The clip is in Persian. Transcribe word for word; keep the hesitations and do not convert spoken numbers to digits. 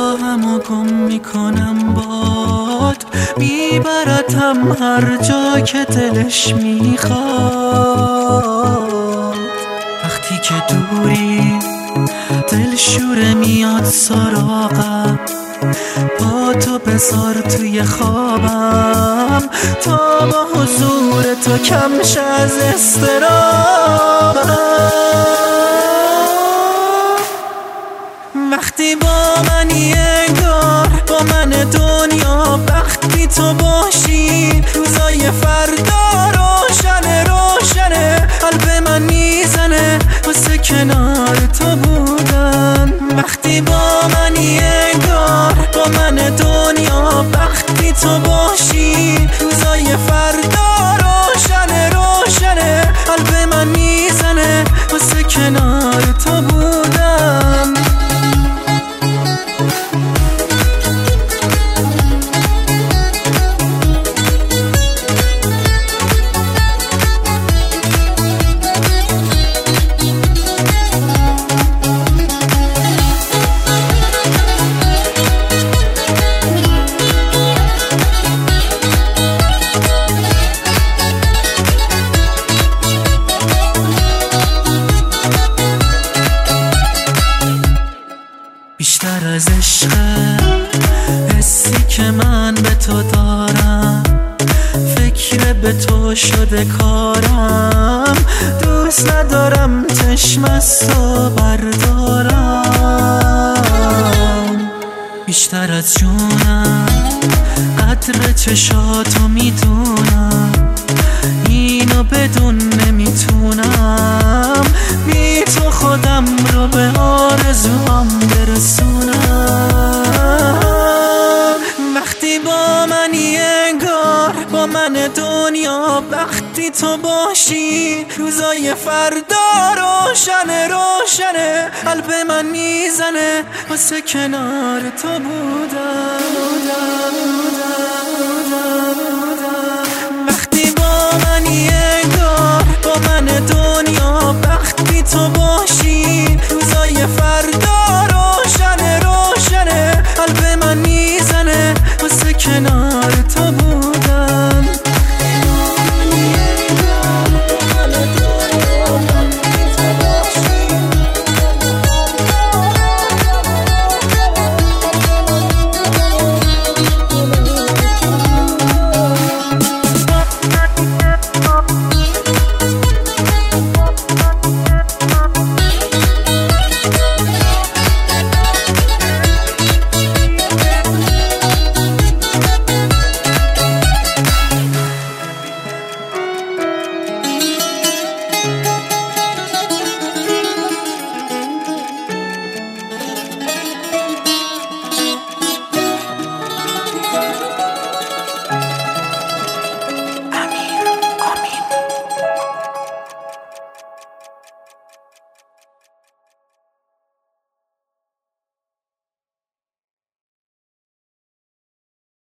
راهم و گم میکنم باد، میبردم هر جا که دلش میخواد. وقتی که دوری دل شوره میاد سراغم، با تو بذار توی خوابم تا با حضور تو کم شه از اضطرابم. وقتی با منی انگار با من دنیا، وقتی تو باشی روزای فردا روشنه روشنه، قلب من میزنه واسه کنار تو بودن. وقتی با منی انگار با من دنیا، وقتی تو باشی روزای فردا روشنه روشنه، قلب من میزنه واسه کنار تو بودن. بیشتر از عشق حسی که من به تو دارم، فکر به تو شده کارم، دوست ندارم چشم از تو بردارم. بیشتر از جونم قدر چشاتو میدونم، اینو بدون نمیتونم بی تو خودم رو به آرزوام برسونم. وقتی با منی انگار با من دنیا، وقتی تو باشی روزای فردا روشنه روشنه، قلب من میزنه واسه کنار تو بودم.